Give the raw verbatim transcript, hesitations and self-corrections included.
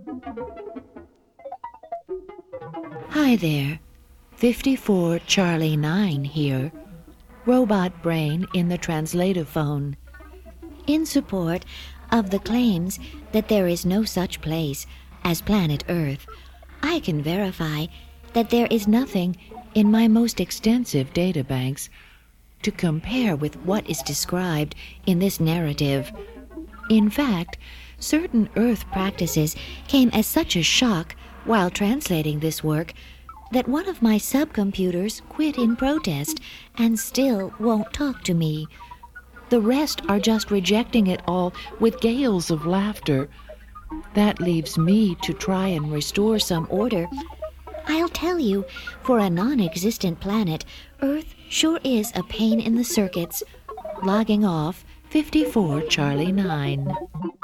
Hi there, fifty-four Charlie nine here, robot brain in the translative phone. In support of the claims that there is no such place as planet Earth, I can verify that there is nothing in my most extensive databanks to compare with what is described in this narrative. In fact, certain Earth practices came as such a shock while translating this work that one of my subcomputers quit in protest and still won't talk to me. The rest are just rejecting it all with gales of laughter. That leaves me to try and restore some order. I'll tell you, for a non-existent planet, Earth sure is a pain in the circuits. Logging off, fifty-four Charlie nine.